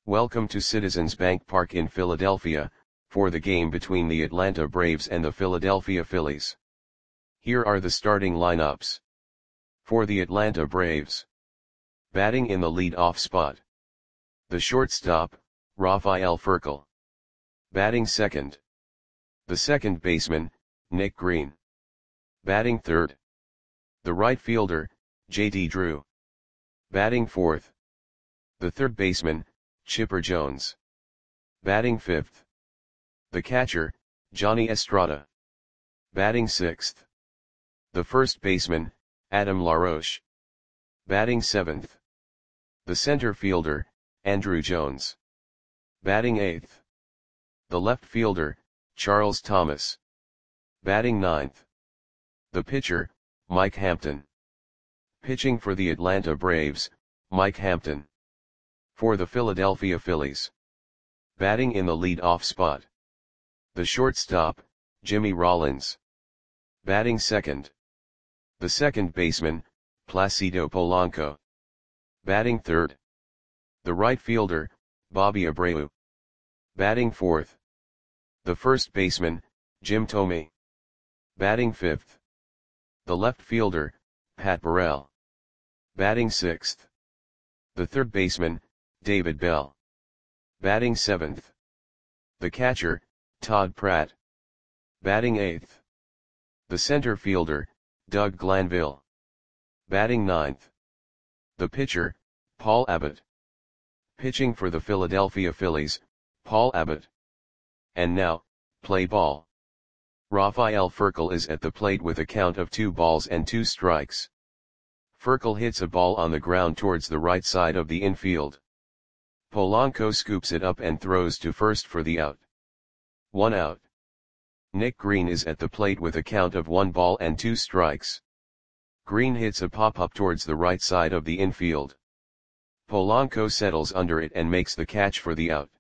Welcome to Citizens Bank Park in Philadelphia, for the game between the Atlanta Braves and the Philadelphia Phillies. Here are the starting lineups. For the Atlanta Braves. Batting in the lead-off spot. The shortstop, Rafael Furcal. Batting second. The second baseman, Nick Green. Batting third. The right fielder, J.D. Drew. Batting fourth. The third baseman, Chipper Jones. Batting fifth. The catcher, Johnny Estrada. Batting sixth. The first baseman, Adam LaRoche. Batting seventh. The center fielder, Andruw Jones. Batting eighth. The left fielder, Charles Thomas. Batting ninth. The pitcher, Mike Hampton. Pitching for the Atlanta Braves, Mike Hampton. For the Philadelphia Phillies. Batting in the lead-off spot. The shortstop, Jimmy Rollins. Batting second. The second baseman, Placido Polanco. Batting third. The right fielder, Bobby Abreu. Batting fourth. The first baseman, Jim Thome. Batting fifth. The left fielder, Pat Burrell. Batting sixth. The third baseman, David Bell. Batting seventh. The catcher, Todd Pratt. Batting eighth. The center fielder, Doug Glanville. Batting ninth. The pitcher, Paul Abbott. Pitching for the Philadelphia Phillies, Paul Abbott. And now, play ball. Rafael Furcal is at the plate with a count of 2 balls and 2 strikes. Furcal hits a ball on the ground towards the right side of the infield. Polanco scoops it up and throws to first for the out. 1 out. Nick Green is at the plate with a count of 1 ball and 2 strikes. Green hits a pop-up towards the right side of the infield. Polanco settles under it and makes the catch for the out.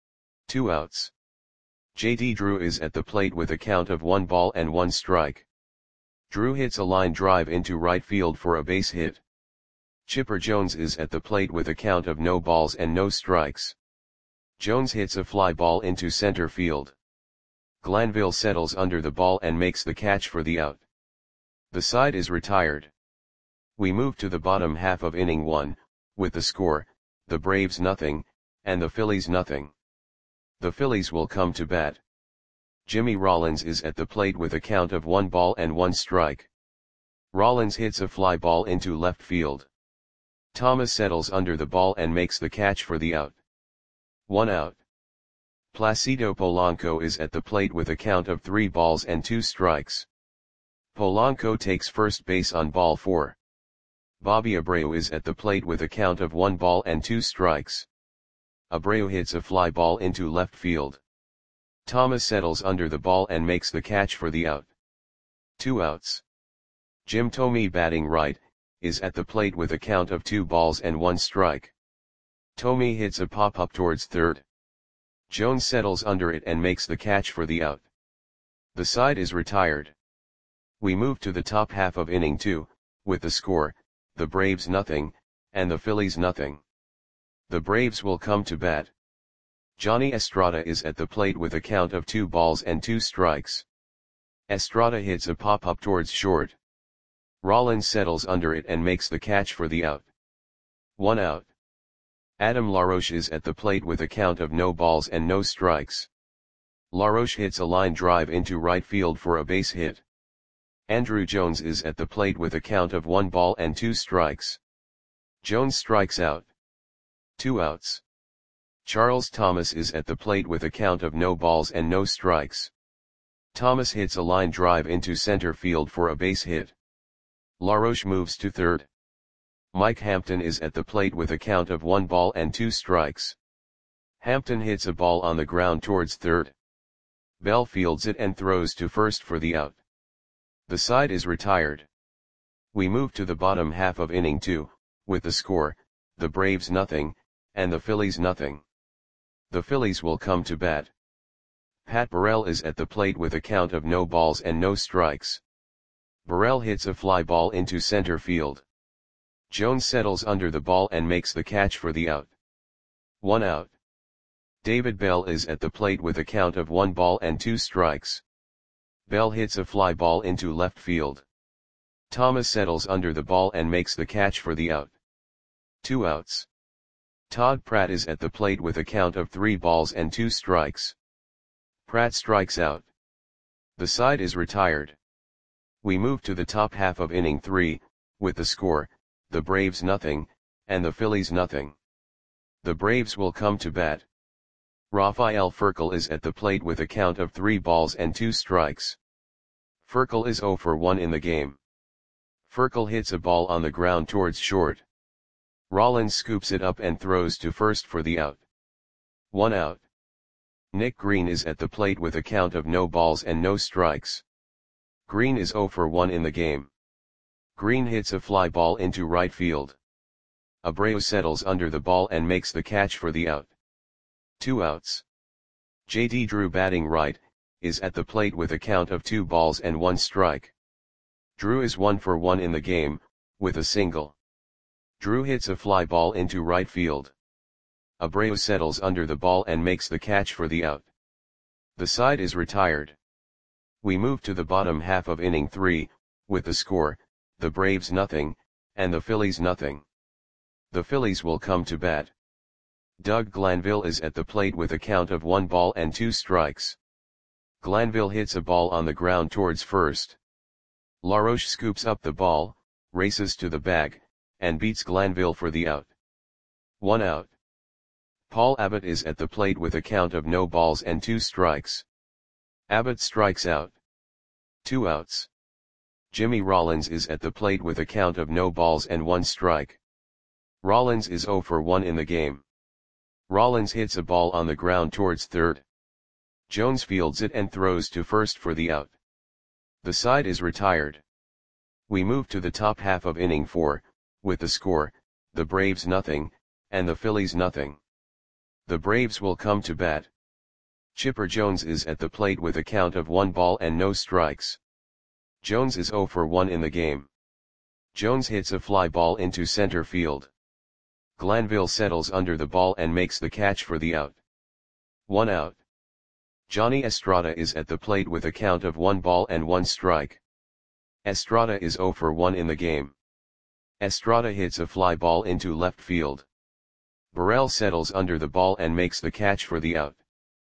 2 outs. J.D. Drew is at the plate with a count of 1 ball and 1 strike. Drew hits a line drive into right field for a base hit. Chipper Jones is at the plate with a count of no balls and no strikes. Jones hits a fly ball into center field. Glanville settles under the ball and makes the catch for the out. The side is retired. We move to the bottom half of inning 1, with the score, the Braves nothing, and the Phillies nothing. The Phillies will come to bat. Jimmy Rollins is at the plate with a count of 1 ball and 1 strike. Rollins hits a fly ball into left field. Thomas settles under the ball and makes the catch for the out. 1 out. Placido Polanco is at the plate with a count of 3 balls and 2 strikes. Polanco takes first base on ball 4. Bobby Abreu is at the plate with a count of 1 ball and 2 strikes. Abreu hits a fly ball into left field. Thomas settles under the ball and makes the catch for the out. 2 outs. Jim Thome, batting right, is at the plate with a count of 2 balls and 1 strike. Thome hits a pop-up towards third. Jones settles under it and makes the catch for the out. The side is retired. We move to the top half of inning 2, with the score, the Braves nothing, and the Phillies nothing. The Braves will come to bat. Johnny Estrada is at the plate with a count of 2 balls and 2 strikes. Estrada hits a pop-up towards short. Rollins settles under it and makes the catch for the out. 1 out. Adam LaRoche is at the plate with a count of no balls and no strikes. LaRoche hits a line drive into right field for a base hit. Andruw Jones is at the plate with a count of 1 ball and 2 strikes. Jones strikes out. 2 outs. Charles Thomas is at the plate with a count of no balls and no strikes. Thomas hits a line drive into center field for a base hit. LaRoche moves to third. Mike Hampton is at the plate with a count of 1 ball and 2 strikes. Hampton hits a ball on the ground towards third. Bell fields it and throws to first for the out. The side is retired. We move to the bottom half of inning 2, with the score, the Braves nothing, and the Phillies nothing. The Phillies will come to bat. Pat Burrell is at the plate with a count of no balls and no strikes. Burrell hits a fly ball into center field. Jones settles under the ball and makes the catch for the out. 1 out. David Bell is at the plate with a count of 1 ball and 2 strikes. Bell hits a fly ball into left field. Thomas settles under the ball and makes the catch for the out. 2 outs. Todd Pratt is at the plate with a count of 3 balls and 2 strikes. Pratt strikes out. The side is retired. We move to the top half of inning 3, with the score, the Braves nothing, and the Phillies nothing. The Braves will come to bat. Rafael Furcal is at the plate with a count of 3 balls and 2 strikes. Furcal is 0 for 1 in the game. Furcal hits a ball on the ground towards short. Rollins scoops it up and throws to first for the out. 1 out. Nick Green is at the plate with a count of no balls and no strikes. Green is 0 for 1 in the game. Green hits a fly ball into right field. Abreu settles under the ball and makes the catch for the out. 2 outs. J.D. Drew, batting right, is at the plate with a count of 2 balls and 1 strike. Drew is 1 for 1 in the game, with a single. Drew hits a fly ball into right field. Abreu settles under the ball and makes the catch for the out. The side is retired. We move to the bottom half of inning 3, with the score, the Braves nothing, and the Phillies nothing. The Phillies will come to bat. Doug Glanville is at the plate with a count of 1 ball and 2 strikes. Glanville hits a ball on the ground towards first. LaRoche scoops up the ball, races to the bag, and beats Glanville for the out. 1 out. Paul Abbott is at the plate with a count of no balls and 2 strikes. Abbott strikes out. 2 outs. Jimmy Rollins is at the plate with a count of no balls and 1 strike. Rollins is 0 for 1 in the game. Rollins hits a ball on the ground towards third. Jones fields it and throws to first for the out. The side is retired. We move to the top half of inning 4, with the score, the Braves nothing, and the Phillies nothing. The Braves will come to bat. Chipper Jones is at the plate with a count of 1 ball and no strikes. Jones is 0 for 1 in the game. Jones hits a fly ball into center field. Glanville settles under the ball and makes the catch for the out. 1 out. Johnny Estrada is at the plate with a count of 1 ball and 1 strike. Estrada is 0 for 1 in the game. Estrada hits a fly ball into left field. Burrell settles under the ball and makes the catch for the out.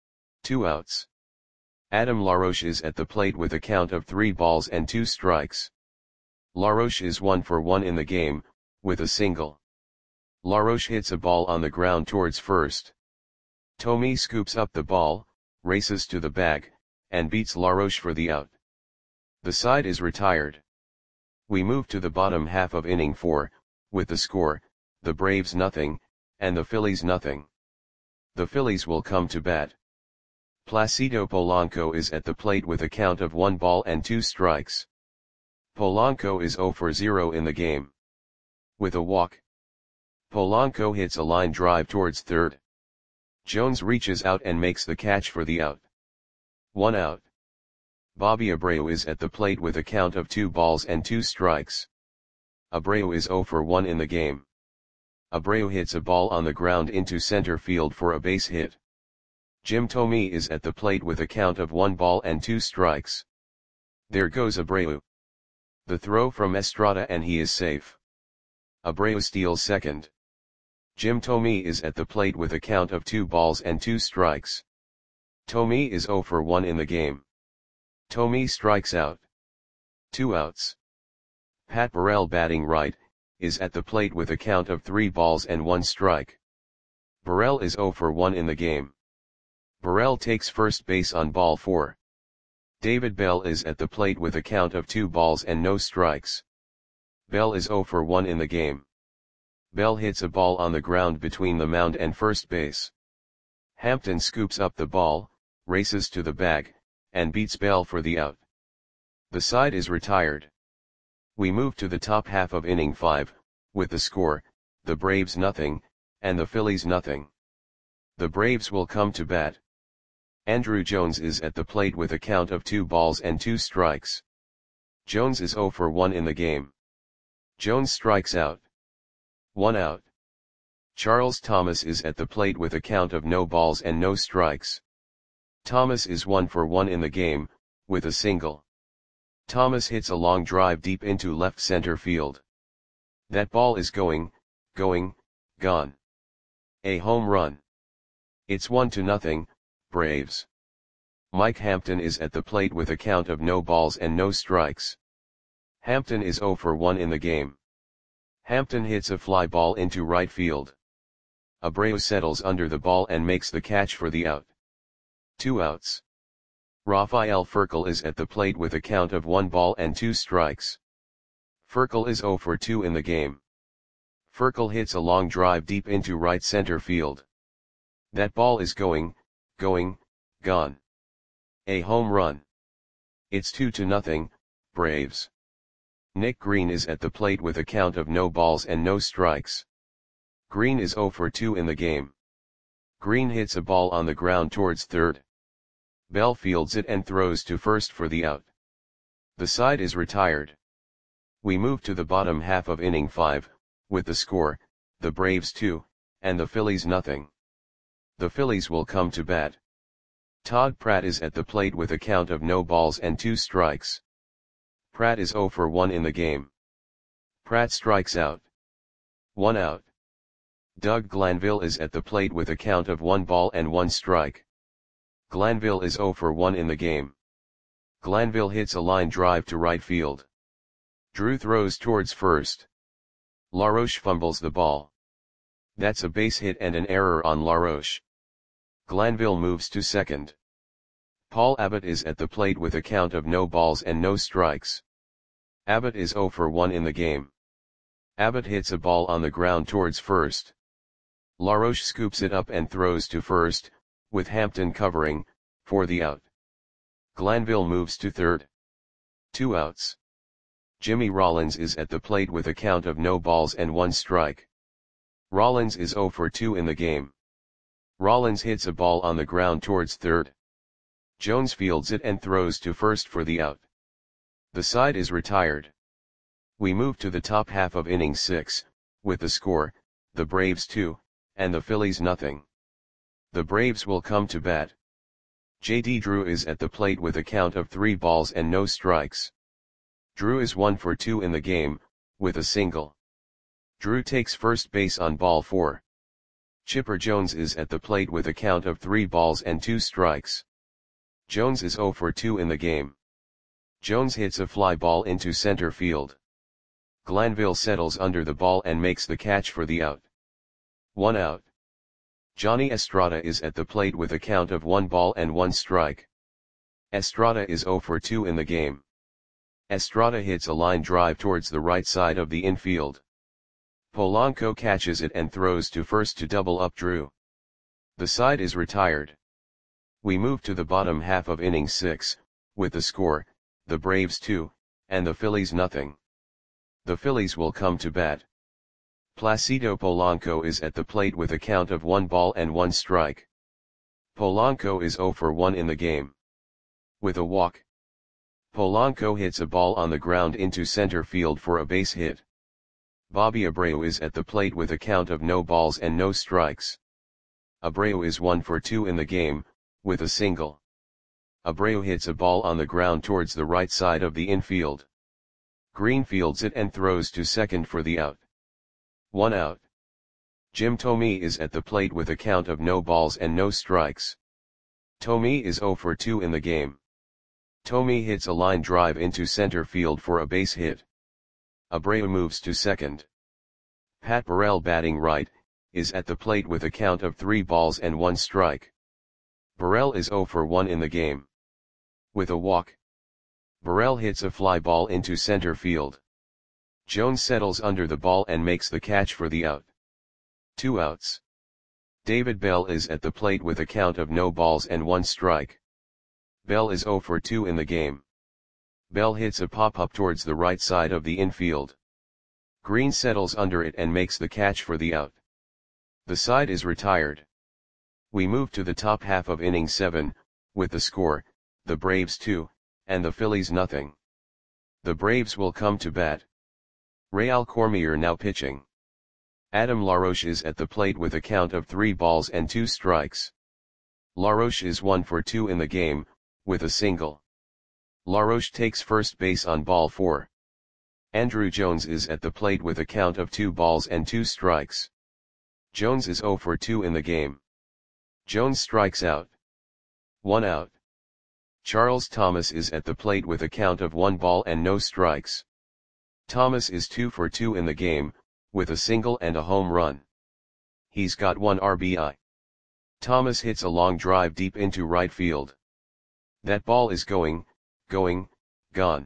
2 outs. Adam LaRoche is at the plate with a count of 3 balls and 2 strikes. LaRoche is 1 for 1 in the game, with a single. LaRoche hits a ball on the ground towards first. Tommy scoops up the ball, races to the bag, and beats LaRoche for the out. The side is retired. We move to the bottom half of inning 4, with the score, the Braves nothing, and the Phillies nothing. The Phillies will come to bat. Placido Polanco is at the plate with a count of 1 ball and 2 strikes. Polanco is 0 for 0 in the game. With a walk. Polanco hits a line drive towards third. Jones reaches out and makes the catch for the out. 1 out. Bobby Abreu is at the plate with a count of 2 balls and 2 strikes. Abreu is 0 for 1 in the game. Abreu hits a ball on the ground into center field for a base hit. Jim Thome is at the plate with a count of 1 ball and 2 strikes. There goes Abreu. The throw from Estrada and he is safe. Abreu steals second. Jim Thome is at the plate with a count of 2 balls and 2 strikes. Thome is 0 for 1 in the game. Thome strikes out. 2 outs. Pat Burrell, batting right, is at the plate with a count of 3 balls and 1 strike. Burrell is 0 for 1 in the game. Burrell takes first base on ball 4. David Bell is at the plate with a count of 2 balls and no strikes. Bell is 0 for 1 in the game. Bell hits a ball on the ground between the mound and first base. Hampton scoops up the ball, races to the bag, and beats Bell for the out. The side is retired. We move to the top half of inning 5, with the score, the Braves nothing, and the Phillies nothing. The Braves will come to bat. Andruw Jones is at the plate with a count of 2 balls and 2 strikes. Jones is 0 for 1 in the game. Jones strikes out. 1 out. Charles Thomas is at the plate with a count of no balls and no strikes. Thomas is 1 for 1 in the game, with a single. Thomas hits a long drive deep into left center field. That ball is going, gone. A home run. It's 1-0, Braves. Mike Hampton is at the plate with a count of no balls and no strikes. Hampton is 0 for 1 in the game. Hampton hits a fly ball into right field. Abreu settles under the ball and makes the catch for the out. 2 outs. Rafael Furcal is at the plate with a count of 1 ball and 2 strikes. Furcal is 0 for 2 in the game. Furcal hits a long drive deep into right center field. That ball is going, gone. A home run. It's 2-0, Braves. Nick Green is at the plate with a count of no balls and no strikes. Green is 0 for 2 in the game. Green hits a ball on the ground towards third. Bell fields it and throws to first for the out. The side is retired. We move to the bottom half of inning 5, with the score, the Braves 2, and the Phillies nothing. The Phillies will come to bat. Todd Pratt is at the plate with a count of no balls and 2 strikes. Pratt is 0 for 1 in the game. Pratt strikes out. 1 out. Doug Glanville is at the plate with a count of 1 ball and 1 strike. Glanville is 0 for 1 in the game. Glanville hits a line drive to right field. Drew throws towards first. LaRoche fumbles the ball. That's a base hit and an error on LaRoche. Glanville moves to second. Paul Abbott is at the plate with a count of no balls and no strikes. Abbott is 0 for 1 in the game. Abbott hits a ball on the ground towards first. LaRoche scoops it up and throws to first, with Hampton covering, for the out. Glanville moves to third. 2 outs. Jimmy Rollins is at the plate with a count of no balls and 1 strike. Rollins is 0 for 2 in the game. Rollins hits a ball on the ground towards third. Jones fields it and throws to first for the out. The side is retired. We move to the top half of inning 6, with the score, the Braves 2, and the Phillies nothing. The Braves will come to bat. J.D. Drew is at the plate with a count of 3 balls and no strikes. Drew is 1 for 2 in the game, with a single. Drew takes first base on ball 4. Chipper Jones is at the plate with a count of 3 balls and 2 strikes. Jones is 0 for 2 in the game. Jones hits a fly ball into center field. Glanville settles under the ball and makes the catch for the out. 1 out. Johnny Estrada is at the plate with a count of 1 ball and 1 strike. Estrada is 0 for 2 in the game. Estrada hits a line drive towards the right side of the infield. Polanco catches it and throws to first to double up Drew. The side is retired. We move to the bottom half of inning 6, with the score, the Braves 2, and the Phillies nothing. The Phillies will come to bat. Placido Polanco is at the plate with a count of 1 ball and 1 strike. Polanco is 0 for 1 in the game. With a walk. Polanco hits a ball on the ground into center field for a base hit. Bobby Abreu is at the plate with a count of no balls and no strikes. Abreu is 1 for 2 in the game, with a single. Abreu hits a ball on the ground towards the right side of the infield. Green fields it and throws to second for the out. 1 out. Jim Thome is at the plate with a count of no balls and no strikes. Thome is 0 for 2 in the game. Thome hits a line drive into center field for a base hit. Abreu moves to second. Pat Burrell, batting right, is at the plate with a count of 3 balls and 1 strike. Burrell is 0 for 1 in the game. With a walk. Burrell hits a fly ball into center field. Jones settles under the ball and makes the catch for the out. 2 outs. David Bell is at the plate with a count of no balls and 1 strike. Bell is 0 for 2 in the game. Bell hits a pop-up towards the right side of the infield. Green settles under it and makes the catch for the out. The side is retired. We move to the top half of inning 7, with the score, the Braves 2, and the Phillies nothing. The Braves will come to bat. Real Cormier now pitching. Adam LaRoche is at the plate with a count of 3 balls and 2 strikes. LaRoche is 1 for 2 in the game, with a single. LaRoche takes first base on ball 4. Andrew Jones is at the plate with a count of 2 balls and 2 strikes. Jones is 0 for 2 in the game. Jones strikes out. 1 out. Charles Thomas is at the plate with a count of 1 ball and no strikes. Thomas is 2 for 2 in the game, with a single and a home run. He's got 1 RBI. Thomas hits a long drive deep into right field. That ball is going, gone.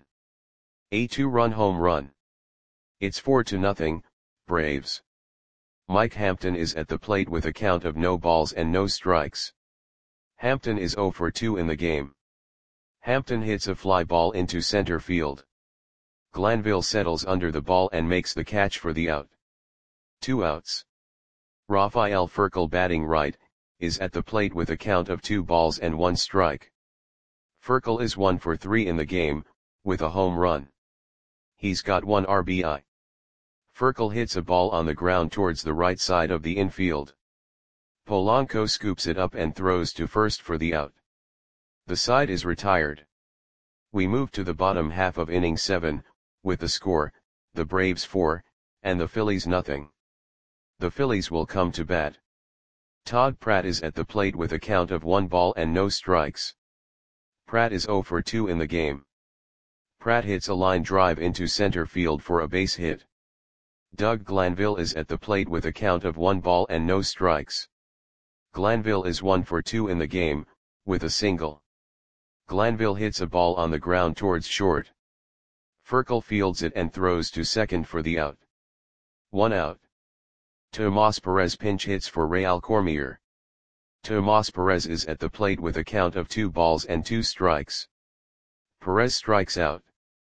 A 2-run home run. It's 4-0, Braves. Mike Hampton is at the plate with a count of no balls and no strikes. Hampton is 0 for 2 in the game. Hampton hits a fly ball into center field. Glanville settles under the ball and makes the catch for the out. 2 outs. Rafael Furcal, batting right, is at the plate with a count of 2 balls and 1 strike. Furcal is 1 for 3 in the game, with a home run. He's got 1 RBI. Furcal hits a ball on the ground towards the right side of the infield. Polanco scoops it up and throws to first for the out. The side is retired. We move to the bottom half of inning 7, with the score, the Braves 4, and the Phillies nothing. The Phillies will come to bat. Todd Pratt is at the plate with a count of 1 ball and no strikes. Pratt is 0 for 2 in the game. Pratt hits a line drive into center field for a base hit. Doug Glanville is at the plate with a count of 1 ball and no strikes. Glanville is 1 for 2 in the game, with a single. Glanville hits a ball on the ground towards short. Furcal fields it and throws to second for the out. 1 out. Tomas Perez pinch hits for Real Cormier. Tomas Perez is at the plate with a count of 2 balls and 2 strikes. Perez strikes out.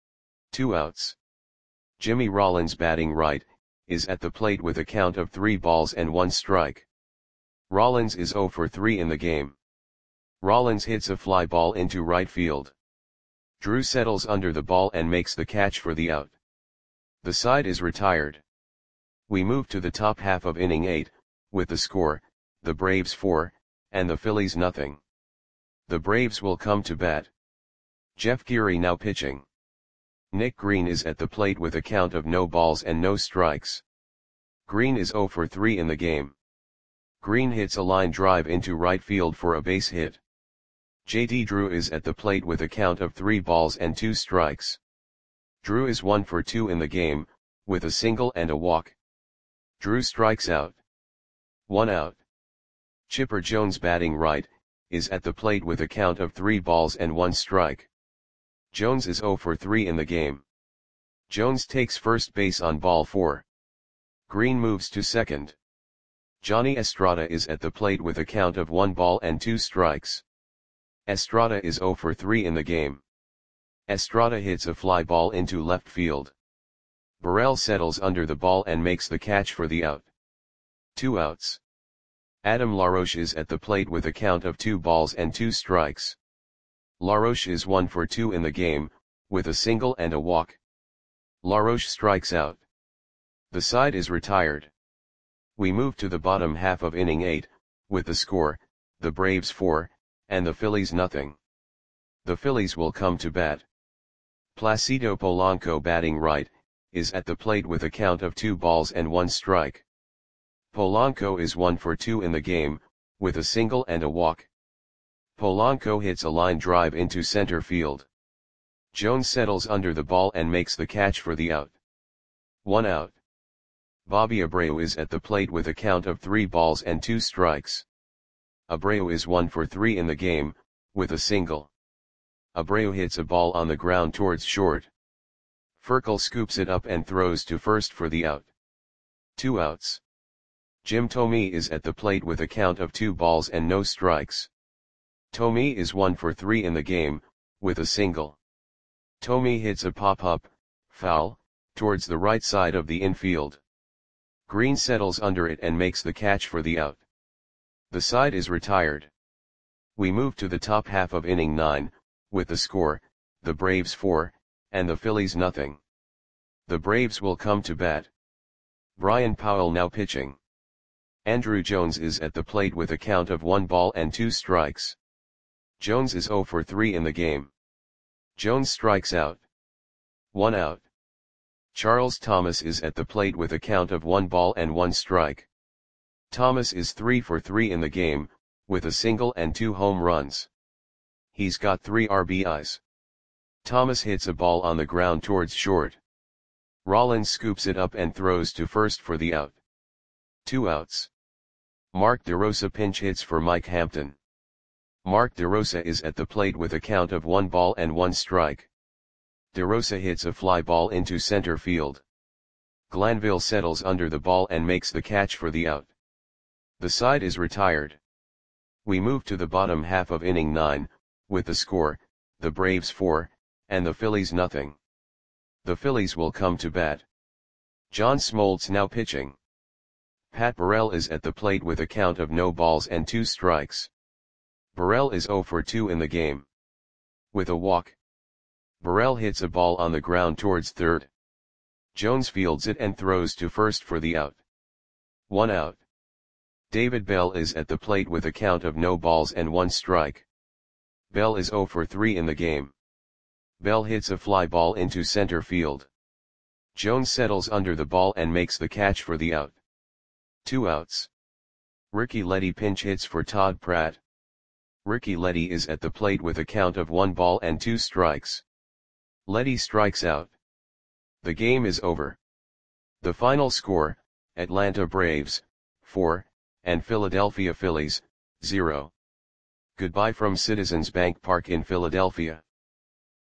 2 outs. Jimmy Rollins, batting right, is at the plate with a count of 3 balls and 1 strike. Rollins is 0 for 3 in the game. Rollins hits a fly ball into right field. Drew settles under the ball and makes the catch for the out. The side is retired. We move to the top half of inning 8, with the score, the Braves 4, and the Phillies nothing. The Braves will come to bat. Jeff Geary now pitching. Nick Green is at the plate with a count of no balls and no strikes. Green is 0 for 3 in the game. Green hits a line drive into right field for a base hit. J.D. Drew is at the plate with a count of 3 balls and 2 strikes. Drew is 1 for 2 in the game, with a single and a walk. Drew strikes out. 1 out. Chipper Jones, batting right, is at the plate with a count of 3 balls and 1 strike. Jones is 0 for 3 in the game. Jones takes first base on ball 4. Green moves to second. Johnny Estrada is at the plate with a count of 1 ball and 2 strikes. Estrada is 0 for 3 in the game. Estrada hits a fly ball into left field. Burrell settles under the ball and makes the catch for the out. 2 outs. Adam LaRoche is at the plate with a count of 2 balls and 2 strikes. LaRoche is 1 for 2 in the game, with a single and a walk. LaRoche strikes out. The side is retired. We move to the bottom half of inning 8, with the score, the Braves 4, and the Phillies nothing. The Phillies will come to bat. Placido Polanco, batting right, is at the plate with a count of 2 balls and 1 strike. Polanco is 1 for 2 in the game, with a single and a walk. Polanco hits a line drive into center field. Jones settles under the ball and makes the catch for the out. 1 out. Bobby Abreu is at the plate with a count of 3 balls and 2 strikes. Abreu is 1 for 3 in the game, with a single. Abreu hits a ball on the ground towards short. Furcal scoops it up and throws to first for the out. 2 outs. Jim Thome is at the plate with a count of 2 balls and no strikes. Thome is 1 for 3 in the game, with a single. Thome hits a pop-up, foul, towards the right side of the infield. Green settles under it and makes the catch for the out. The side is retired. We move to the top half of inning 9, with the score, the Braves 4, and the Phillies nothing. The Braves will come to bat. Brian Powell now pitching. Andruw Jones is at the plate with a count of 1 ball and 2 strikes. Jones is 0 for 3 in the game. Jones strikes out. 1 out. Charles Thomas is at the plate with a count of 1 ball and 1 strike. Thomas is 3 for 3 in the game, with a single and 2 home runs. He's got 3 RBIs. Thomas hits a ball on the ground towards short. Rollins scoops it up and throws to first for the out. 2 outs. Mark DeRosa pinch hits for Mike Hampton. Mark DeRosa is at the plate with a count of 1 ball and 1 strike. DeRosa hits a fly ball into center field. Glanville settles under the ball and makes the catch for the out. The side is retired. We move to the bottom half of inning 9, with the score, the Braves 4, and the Phillies nothing. The Phillies will come to bat. John Smoltz now pitching. Pat Burrell is at the plate with a count of no balls and 2 strikes. Burrell is 0 for 2 in the game. With a walk. Burrell hits a ball on the ground towards third. Jones fields it and throws to first for the out. 1 out. David Bell is at the plate with a count of no balls and 1 strike. Bell is 0 for 3 in the game. Bell hits a fly ball into center field. Jones settles under the ball and makes the catch for the out. 2 outs. Ricky Leddy pinch hits for Todd Pratt. Ricky Leddy is at the plate with a count of 1 ball and 2 strikes. Leddy strikes out. The game is over. The final score, Atlanta Braves, 4, and Philadelphia Phillies, 0. Goodbye from Citizens Bank Park in Philadelphia.